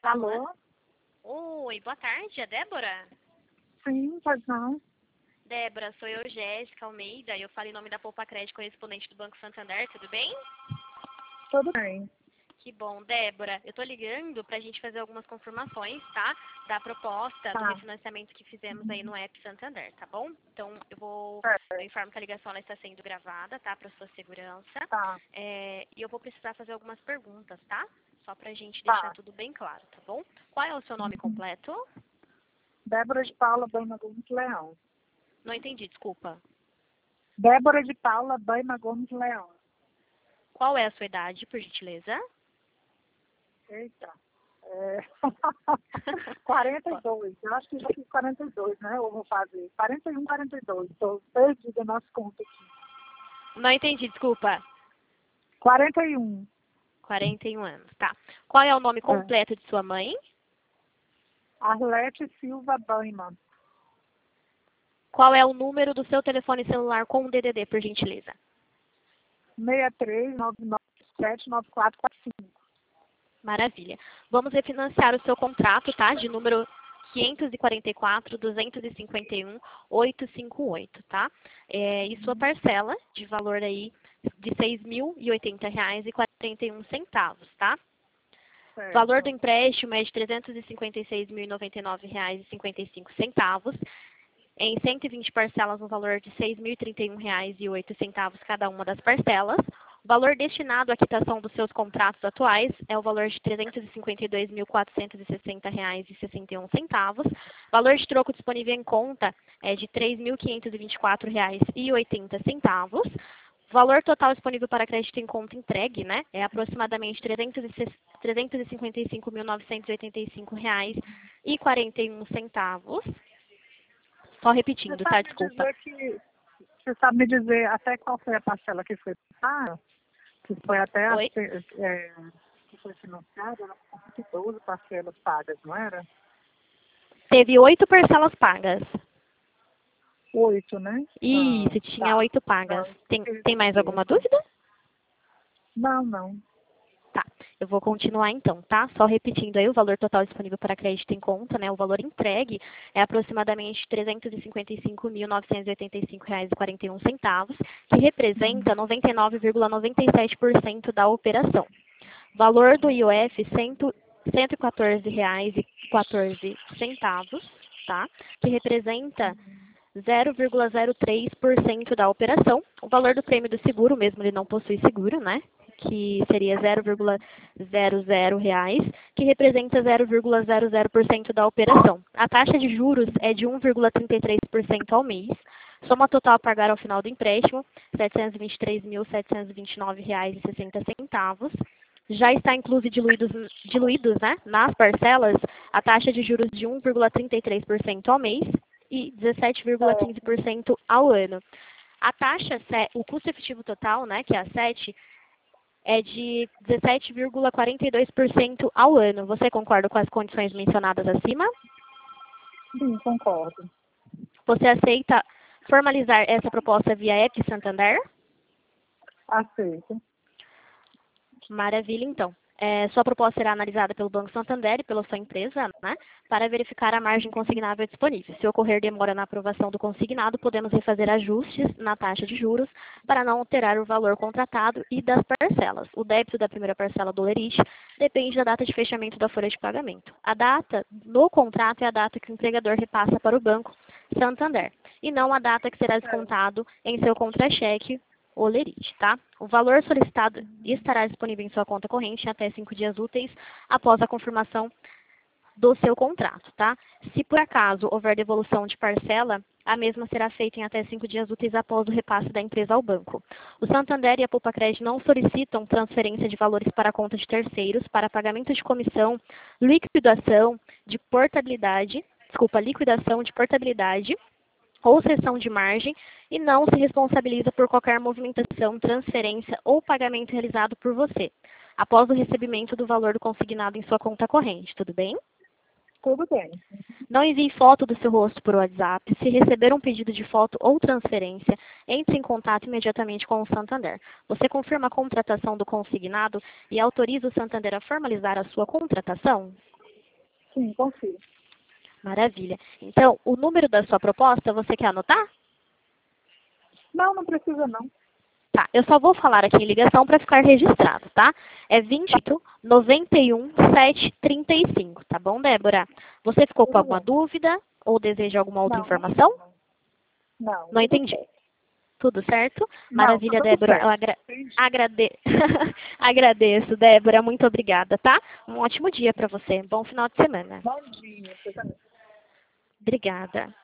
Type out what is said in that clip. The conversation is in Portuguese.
Alô? Alô? Oi, boa tarde, é Débora? Sim, pois não. Débora, sou eu, Jéssica Almeida, e eu falo em nome da Poupa Crédito, correspondente do Banco Santander, tudo bem? Tudo bem. Que bom, Débora. Eu tô ligando pra gente fazer algumas confirmações, tá? Da proposta do Tá, refinanciamento que fizemos aí no app Santander, tá bom? Então, eu certo. informo que a ligação ela está sendo gravada, tá? Pra sua segurança. Tá, E eu vou precisar fazer algumas perguntas, tá? Só pra gente deixar tá. tudo bem claro, tá bom? Qual é o seu nome completo? Débora de Paula Baima Gomes Leão. Não entendi, desculpa. Débora de Paula Baima Gomes Leão. Qual é a sua idade, por gentileza? Eita. É... 42. Eu acho que já fiz 42, né? Eu vou fazer 41, 42. Estou perdida nas contas aqui. Não entendi, desculpa. 41. 41 anos, tá. Qual é o nome É. completo de sua mãe? Arlete Silva Baima. Qual é o número do seu telefone celular com o DDD, por gentileza? 63 997 9445. Maravilha. Vamos refinanciar o seu contrato, tá? De número 544-251-858, tá? E sua parcela de valor aí de R$ 6.080,41, tá? O valor do Certo. empréstimo é de R$ 356.099,55, em 120 parcelas no valor de R$ 6.031,08 cada uma das parcelas. O valor destinado à quitação dos seus contratos atuais é o valor de R$ 352.460,61. Valor de troco disponível em conta é de R$ 3.524,80. O valor total disponível para crédito em conta entregue, né, é aproximadamente R$ 355.985,41. Só Você repetindo, tá? sabe me Desculpa. dizer que Você sabe me dizer até qual foi a parcela que foi paga? Que foi até Oi? que foi financiada? Eram 12 parcelas pagas, não era? Teve 8 parcelas pagas. 8, né? Ah, Isso, tinha tá. 8 pagas. Não, Tem mais entendi. alguma dúvida? Não, não. Tá. Eu vou continuar então, tá? Só repetindo aí o valor total disponível para crédito em conta, né? O valor entregue é aproximadamente R$ 355.985,41, que representa 99,97% da operação. Valor do IOF, R$ 114,14, tá? Que representa 0,03% da operação. O valor do prêmio do seguro, mesmo ele não possui seguro, né? Que seria 0,00 reais, que representa 0,00% da operação. A taxa de juros é de 1,33% ao mês. Soma total a pagar ao final do empréstimo, R$ 723.729,60. Já está incluso diluídos, né, nas parcelas a taxa de juros de 1,33% ao mês e É, 17,15% ao ano. A taxa, o custo efetivo total, né, que é a 7, é de 17,42% ao ano. Você concorda com as condições mencionadas acima? sim, concordo. Você aceita formalizar essa proposta via app Santander? Aceito. Maravilha, então. Sua proposta será analisada pelo Banco Santander e pela sua empresa, né, para verificar a margem consignável disponível. Se ocorrer demora na aprovação do consignado, podemos refazer ajustes na taxa de juros para não alterar o valor contratado e das parcelas. O débito da primeira parcela do lerite depende da data de fechamento da folha de pagamento. A data no contrato é a data que o empregador repassa para o Banco Santander, e não a data que será descontado em seu contra-cheque ou lerite, tá? O valor solicitado estará disponível em sua conta corrente em até 5 dias úteis após a confirmação do seu contrato, tá? Se por acaso houver devolução de parcela, a mesma será feita em até 5 dias úteis após o repasse da empresa ao banco. O Santander e a Poupa Crédito não solicitam transferência de valores para a conta de terceiros para pagamento de comissão, liquidação de portabilidade ou cessão de margem e não se responsabiliza por qualquer movimentação, transferência ou pagamento realizado por você, após o recebimento do valor do consignado em sua conta corrente, tudo bem? Tudo bem. Não envie foto do seu rosto por WhatsApp. Se receber um pedido de foto ou transferência, entre em contato imediatamente com o Santander. Você confirma a contratação do consignado e autoriza o Santander a formalizar a sua contratação? Sim, confio. Maravilha. Então, o número da sua proposta, você quer anotar? Não, não precisa não. Tá, eu só vou falar aqui em ligação para ficar registrado, tá? É 28 91 735, tá bom, Débora? Você ficou com Tudo alguma bem. dúvida ou deseja alguma outra Não, informação? não, Não tudo entendi. certo. Tudo certo? Não, tá Maravilha, tudo Débora. Eu certo. Entendi. agradeço, Débora. Muito obrigada, tá? Um ótimo dia para você. Bom final de semana. Bom dia, você também. Obrigada.